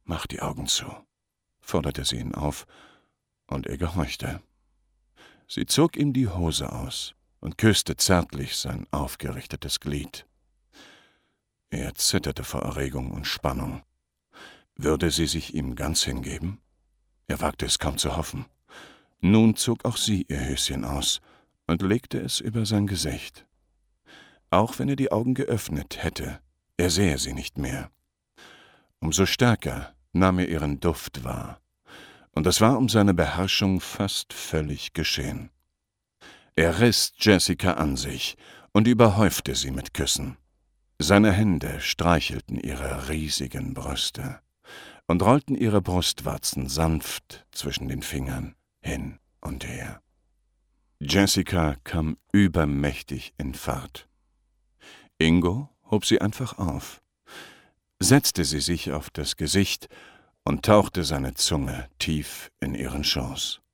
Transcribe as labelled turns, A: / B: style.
A: »Mach die Augen zu«, forderte sie ihn auf, und er gehorchte. Sie zog ihm die Hose aus und küsste zärtlich sein aufgerichtetes Glied. Er zitterte vor Erregung und Spannung. Würde sie sich ihm ganz hingeben? Er wagte es kaum zu hoffen. Nun zog auch sie ihr Höschen aus und legte es über sein Gesicht. Auch wenn er die Augen geöffnet hätte, er sähe sie nicht mehr. Umso stärker nahm er ihren Duft wahr, und es war um seine Beherrschung fast völlig geschehen. Er riss Jessica an sich und überhäufte sie mit Küssen. Seine Hände streichelten ihre riesigen Brüste und rollten ihre Brustwarzen sanft zwischen den Fingern hin und her. Jessica kam übermächtig in Fahrt. Ingo hob sie einfach auf, setzte sie sich auf das Gesicht und tauchte seine Zunge tief in ihren Schoß.